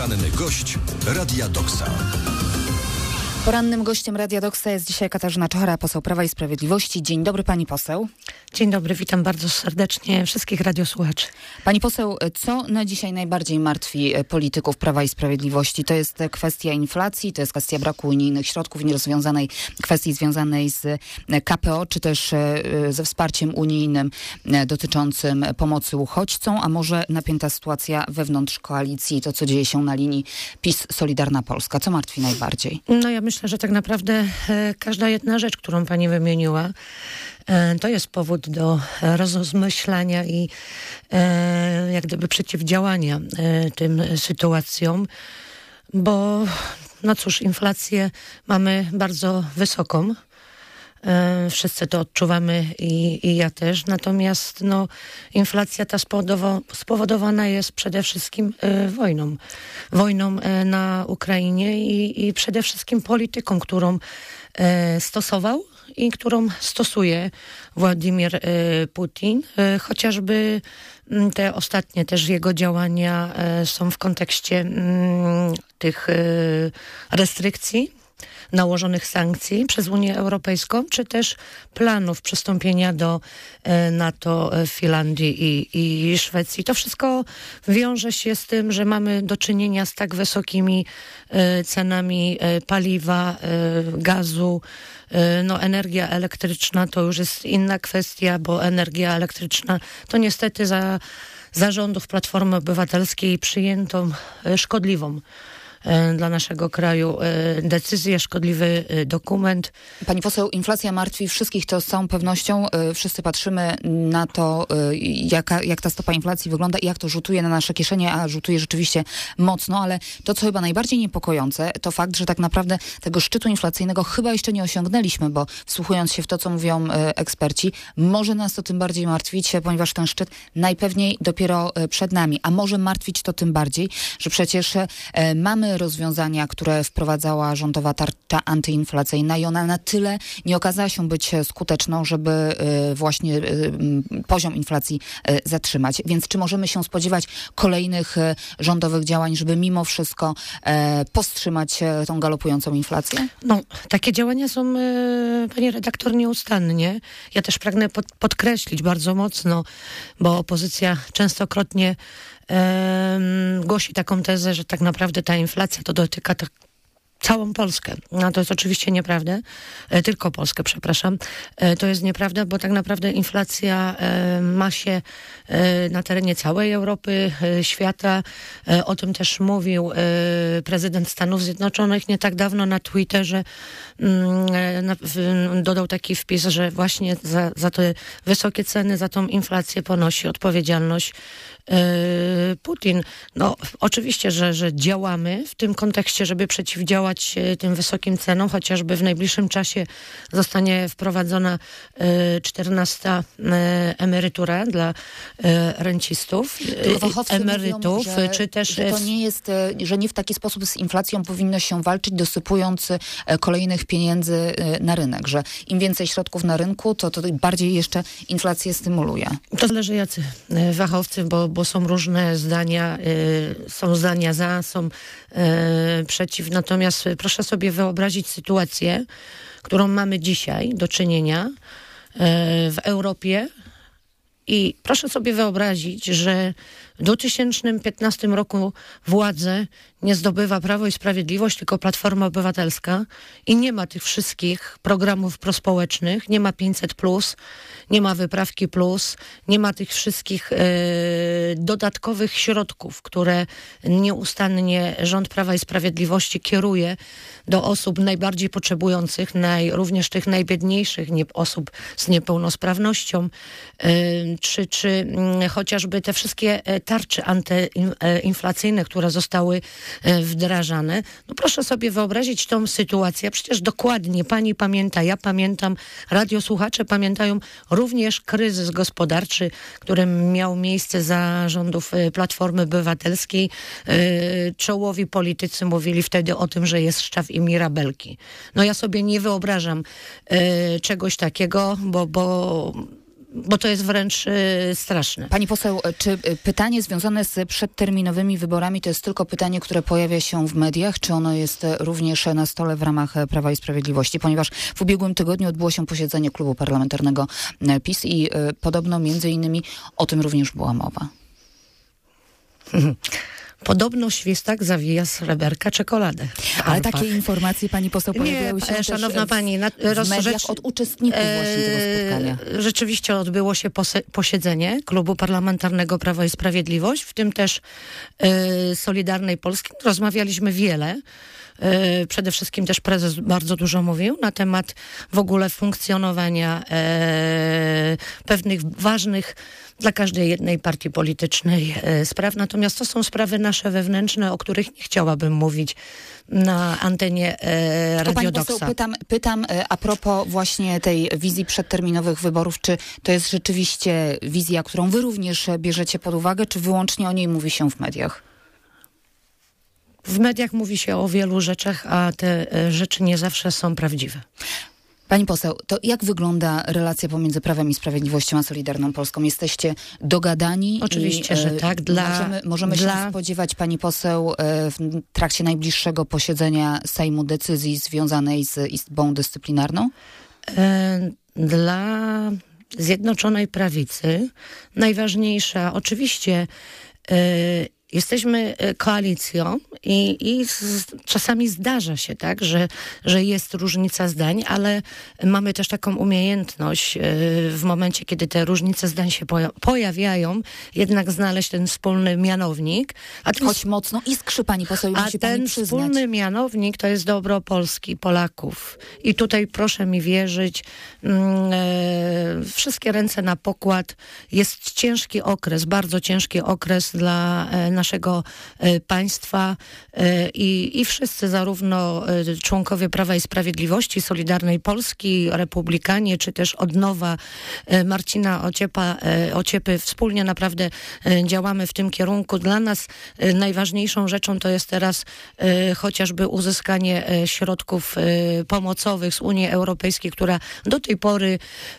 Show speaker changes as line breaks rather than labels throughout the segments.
Poranny gość Radia Doksa.
Porannym gościem Radia Doksa jest dzisiaj Katarzyna Czochara, poseł Prawa i Sprawiedliwości. Dzień dobry, pani poseł.
Dzień dobry, witam bardzo serdecznie wszystkich radiosłuchaczy.
Pani poseł, co na dzisiaj najbardziej martwi polityków Prawa i Sprawiedliwości? To jest kwestia inflacji, to jest kwestia braku unijnych środków, nierozwiązanej kwestii związanej z KPO, czy też ze wsparciem unijnym dotyczącym pomocy uchodźcom, a może napięta sytuacja wewnątrz koalicji, to co dzieje się na linii PiS-Solidarna Polska. Co martwi najbardziej?
No ja myślę, że tak naprawdę każda jedna rzecz, którą pani wymieniła, to jest powód do rozmyślania i jak gdyby przeciwdziałania tym sytuacjom, bo no cóż, inflację mamy bardzo wysoką. Wszyscy to odczuwamy i ja też. Natomiast no, inflacja ta spowodowana jest przede wszystkim wojną. Wojną na Ukrainie i przede wszystkim polityką, którą stosował i którą stosuje Władimir Putin. Chociażby te ostatnie też jego działania są w kontekście tych restrykcji, nałożonych sankcji przez Unię Europejską, czy też planów przystąpienia do NATO Finlandii i Szwecji. To wszystko wiąże się z tym, że mamy do czynienia z tak wysokimi cenami paliwa, gazu. No, energia elektryczna to już jest inna kwestia, bo energia elektryczna to niestety za rządów Platformy Obywatelskiej przyjętą szkodliwą dla naszego kraju decyzję, szkodliwy dokument.
Pani poseł, inflacja martwi wszystkich, to z całą pewnością. Wszyscy patrzymy na to, jak ta stopa inflacji wygląda i jak to rzutuje na nasze kieszenie, a rzutuje rzeczywiście mocno, ale to, co chyba najbardziej niepokojące, to fakt, że tak naprawdę tego szczytu inflacyjnego chyba jeszcze nie osiągnęliśmy, bo wsłuchując się w to, co mówią eksperci, może nas to tym bardziej martwić, ponieważ ten szczyt najpewniej dopiero przed nami, a może martwić to tym bardziej, że przecież mamy rozwiązania, które wprowadzała rządowa tarcza antyinflacyjna i ona na tyle nie okazała się być skuteczną, żeby właśnie poziom inflacji zatrzymać. Więc czy możemy się spodziewać kolejnych rządowych działań, żeby mimo wszystko powstrzymać tą galopującą inflację?
No, takie działania są, pani redaktor, nieustannie. Ja też pragnę podkreślić bardzo mocno, bo opozycja częstokrotnie głosi taką tezę, że tak naprawdę ta inflacja to dotyka całą Polskę. No to jest oczywiście nieprawda. Tylko Polskę, przepraszam. To jest nieprawda, bo tak naprawdę inflacja ma się na terenie całej Europy, świata. O tym też mówił prezydent Stanów Zjednoczonych nie tak dawno na Twitterze. Dodał taki wpis, że właśnie za te wysokie ceny, za tą inflację ponosi odpowiedzialność Putin. No oczywiście, że działamy w tym kontekście, żeby przeciwdziałać tym wysokim cenom, chociażby w najbliższym czasie zostanie wprowadzona 14. emerytura dla rencistów, emerytów,
mówią,
czy też...
Że to nie jest, że nie w taki sposób z inflacją powinno się walczyć, dosypując kolejnych pieniędzy na rynek, że im więcej środków na rynku, to bardziej jeszcze inflację stymuluje.
To zależy jacy fachowcy, bo są różne zdania, są zdania za, są przeciw. Natomiast proszę sobie wyobrazić sytuację, którą mamy dzisiaj do czynienia w Europie i proszę sobie wyobrazić, że w 2015 roku władzę nie zdobywa Prawo i Sprawiedliwość, tylko Platforma Obywatelska i nie ma tych wszystkich programów prospołecznych, nie ma 500+, nie ma wyprawki plus, nie ma tych wszystkich dodatkowych środków, które nieustannie rząd Prawa i Sprawiedliwości kieruje do osób najbardziej potrzebujących, również tych najbiedniejszych, osób z niepełnosprawnością, czy chociażby te wszystkie tarcze antyinflacyjne, które zostały wdrażane. No proszę sobie wyobrazić tą sytuację. Przecież dokładnie pani pamięta, ja pamiętam, radiosłuchacze pamiętają również kryzys gospodarczy, który miał miejsce za rządów Platformy Obywatelskiej. Czołowi politycy mówili wtedy o tym, że jest szczaw i mirabelki. No ja sobie nie wyobrażam czegoś takiego, bo bo to jest wręcz straszne.
Pani poseł, czy pytanie związane z przedterminowymi wyborami to jest tylko pytanie, które pojawia się w mediach, czy ono jest również na stole w ramach Prawa i Sprawiedliwości? Ponieważ w ubiegłym tygodniu odbyło się posiedzenie klubu parlamentarnego PiS i podobno między innymi o tym również była mowa.
Podobno Świstak zawija sreberka czekoladę.
Ale takie informacje, pani poseł, pojawiały się
szanowna pani,
w mediach od uczestników właśnie tego spotkania.
Rzeczywiście odbyło się posiedzenie Klubu Parlamentarnego Prawo i Sprawiedliwość, w tym też Solidarnej Polski. Rozmawialiśmy wiele. Przede wszystkim też prezes bardzo dużo mówił na temat w ogóle funkcjonowania pewnych ważnych dla każdej jednej partii politycznej spraw. Natomiast to są sprawy nasze wewnętrzne, o których nie chciałabym mówić na antenie Radio Doksa.
Pani poseł, pytam a propos właśnie tej wizji przedterminowych wyborów, czy to jest rzeczywiście wizja, którą wy również bierzecie pod uwagę, czy wyłącznie o niej mówi się w mediach?
W mediach mówi się o wielu rzeczach, a te rzeczy nie zawsze są prawdziwe.
Pani poseł, to jak wygląda relacja pomiędzy Prawem i Sprawiedliwością a Solidarną Polską? Jesteście dogadani?
Oczywiście, że tak.
Możemy się spodziewać, pani poseł, w trakcie najbliższego posiedzenia Sejmu decyzji związanej z Izbą Dyscyplinarną?
Dla Zjednoczonej Prawicy najważniejsza oczywiście jesteśmy koalicją i czasami zdarza się tak, że jest różnica zdań, ale mamy też taką umiejętność w momencie, kiedy te różnice zdań się pojawiają, jednak znaleźć ten wspólny mianownik.
Choć mocno iskrzy, pani poseł, musi pani przyznać.
Wspólny mianownik to jest dobro Polski, Polaków. I tutaj proszę mi wierzyć, wszystkie ręce na pokład. Jest ciężki okres, bardzo ciężki okres dla naszego państwa i wszyscy, zarówno członkowie Prawa i Sprawiedliwości, Solidarnej Polski, Republikanie, czy też Odnowa Marcina Ociepy, wspólnie naprawdę działamy w tym kierunku. Dla nas najważniejszą rzeczą to jest teraz chociażby uzyskanie środków pomocowych z Unii Europejskiej, która do tej pory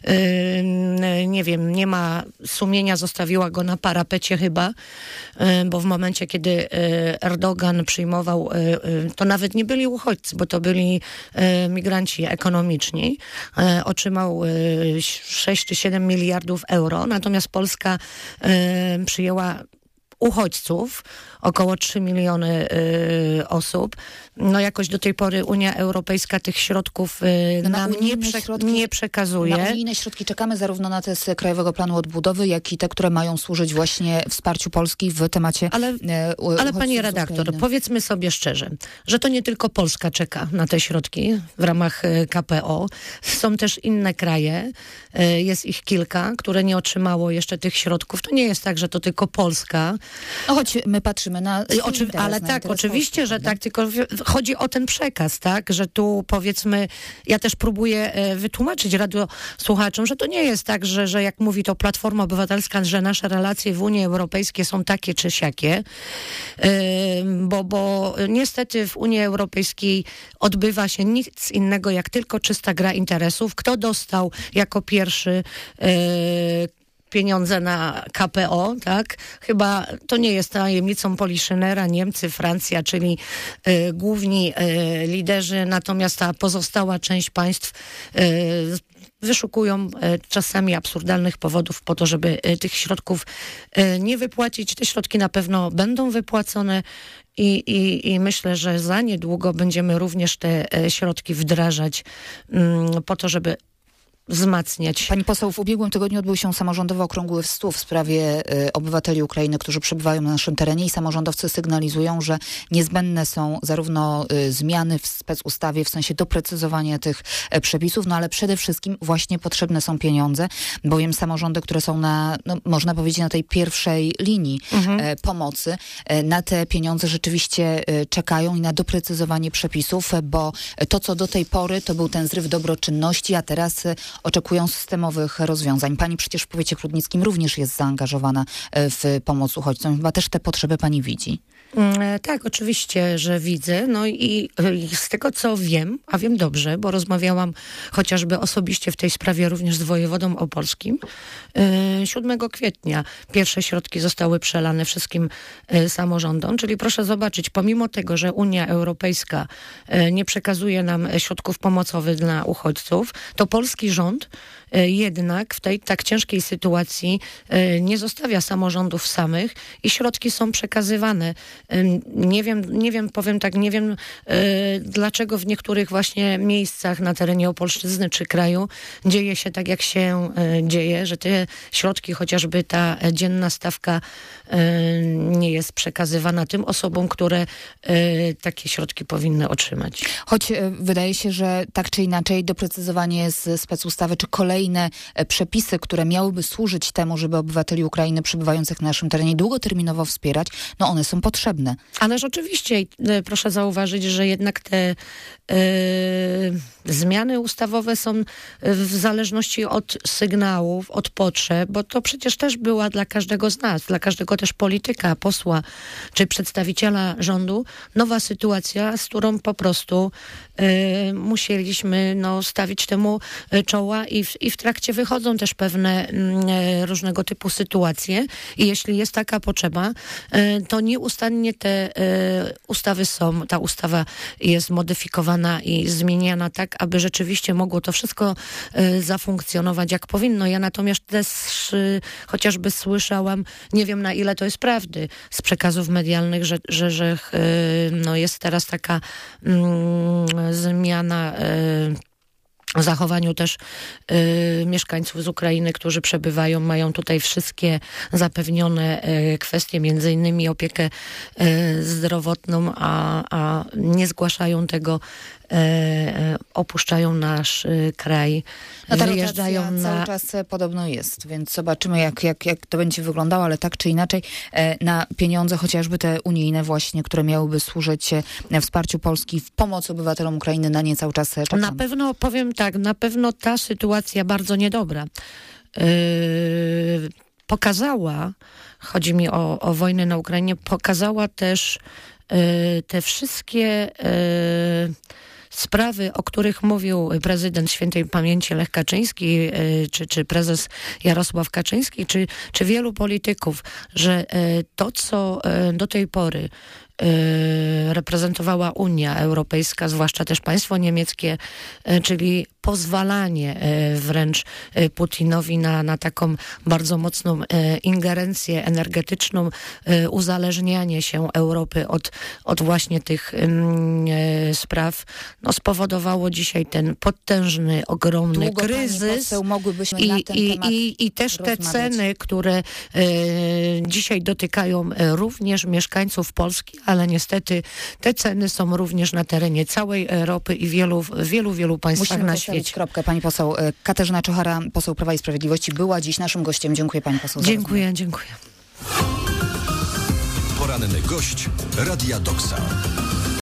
nie wiem, nie ma sumienia, zostawiła go na parapecie chyba, bo w momencie, kiedy Erdogan przyjmował, to nawet nie byli uchodźcy, bo to byli migranci ekonomiczni, otrzymał 6 czy 7 miliardów euro, natomiast Polska przyjęła uchodźców, około 3 miliony osób. No jakoś do tej pory Unia Europejska tych środków nam nie przekazuje.
Na unijne środki czekamy zarówno na te z Krajowego Planu Odbudowy, jak i te, które mają służyć właśnie wsparciu Polski w temacie
Ale pani redaktor, powiedzmy sobie szczerze, że to nie tylko Polska czeka na te środki w ramach KPO. Są też inne kraje, jest ich kilka, które nie otrzymało jeszcze tych środków. To nie jest tak, że to tylko Polska.
No choć my patrzymy na
ale tak, oczywiście, że tak, tylko chodzi o ten przekaz, tak, że tu powiedzmy, ja też próbuję wytłumaczyć radiosłuchaczom, że to nie jest tak, że jak mówi to Platforma Obywatelska, że nasze relacje w Unii Europejskiej są takie czy siakie, bo niestety w Unii Europejskiej odbywa się nic innego jak tylko czysta gra interesów. Kto dostał jako pierwszy pieniądze na KPO, tak? Chyba to nie jest tajemnicą Poliszynela, Niemcy, Francja, czyli główni liderzy, natomiast ta pozostała część państw wyszukują czasami absurdalnych powodów po to, żeby tych środków nie wypłacić. Te środki na pewno będą wypłacone i myślę, że za niedługo będziemy również te środki wdrażać po to, żeby wzmacniać.
Pani poseł, w ubiegłym tygodniu odbył się samorządowy okrągły stół w sprawie obywateli Ukrainy, którzy przebywają na naszym terenie i samorządowcy sygnalizują, że niezbędne są zarówno zmiany w specustawie, w sensie doprecyzowania tych przepisów, no ale przede wszystkim właśnie potrzebne są pieniądze, bowiem samorządy, które są można powiedzieć, na tej pierwszej linii pomocy, na te pieniądze rzeczywiście czekają i na doprecyzowanie przepisów, bo to, co do tej pory, to był ten zryw dobroczynności, a teraz oczekują systemowych rozwiązań. Pani przecież w powiecie prudnickim również jest zaangażowana w pomoc uchodźcom. Chyba też te potrzeby pani widzi.
Tak, oczywiście, że widzę. No i z tego, co wiem, a wiem dobrze, bo rozmawiałam chociażby osobiście w tej sprawie również z wojewodą opolskim, 7 kwietnia pierwsze środki zostały przelane wszystkim samorządom, czyli proszę zobaczyć, pomimo tego, że Unia Europejska nie przekazuje nam środków pomocowych dla uchodźców, to polski rząd jednak w tej tak ciężkiej sytuacji nie zostawia samorządów samych i środki są przekazywane. Nie wiem, powiem tak, nie wiem dlaczego w niektórych właśnie miejscach na terenie Opolszczyzny czy kraju dzieje się tak, jak się dzieje, że te środki, chociażby ta dzienna stawka nie jest przekazywana tym osobom, które takie środki powinny otrzymać.
Choć wydaje się, że tak czy inaczej doprecyzowanie z specustawy, czy kolejne przepisy, które miałyby służyć temu, żeby obywateli Ukrainy przebywających na naszym terenie długoterminowo wspierać, no one są potrzebne.
Ależ oczywiście, proszę zauważyć, że jednak te zmiany ustawowe są w zależności od sygnałów, od potrzeb, bo to przecież też była dla każdego z nas, dla każdego też polityka, posła czy przedstawiciela rządu nowa sytuacja, z którą po prostu musieliśmy stawić temu czoła i w trakcie wychodzą też pewne różnego typu sytuacje i jeśli jest taka potrzeba, to nieustannie te ustawy są, ta ustawa jest modyfikowana i zmieniana tak, aby rzeczywiście mogło to wszystko zafunkcnować jak powinno. Ja natomiast też chociażby słyszałam, nie wiem na ile to jest prawdy, z przekazów medialnych, że jest teraz taka zmiana w zachowaniu też mieszkańców z Ukrainy, którzy przebywają, mają tutaj wszystkie zapewnione kwestie, między innymi opiekę zdrowotną, a nie zgłaszają tego, opuszczają nasz kraj,
wyjeżdżają cały czas podobno jest, więc zobaczymy jak to będzie wyglądało, ale tak czy inaczej na pieniądze chociażby te unijne właśnie, które miałyby służyć wsparciu Polski w pomocy obywatelom Ukrainy, na nie cały czas czekamy.
Na pewno, powiem tak, na pewno ta sytuacja bardzo niedobra pokazała, chodzi mi o wojnę na Ukrainie, pokazała też te wszystkie sprawy, o których mówił prezydent świętej pamięci Lech Kaczyński, czy prezes Jarosław Kaczyński, czy wielu polityków, że to, co do tej pory reprezentowała Unia Europejska, zwłaszcza też państwo niemieckie, czyli pozwalanie wręcz Putinowi na taką bardzo mocną ingerencję energetyczną, uzależnianie się Europy od właśnie tych spraw, spowodowało dzisiaj ten potężny, ogromny
Długo,
kryzys i też te ceny, które dzisiaj dotykają również mieszkańców Polski, ale niestety te ceny są również na terenie całej Europy i wielu państwach na świecie.
Kropkę. Pani poseł Katarzyna Czochara, poseł Prawa i Sprawiedliwości, była dziś naszym gościem. Dziękuję pani poseł.
Dziękuję.
Poranny gość Radia Doksa.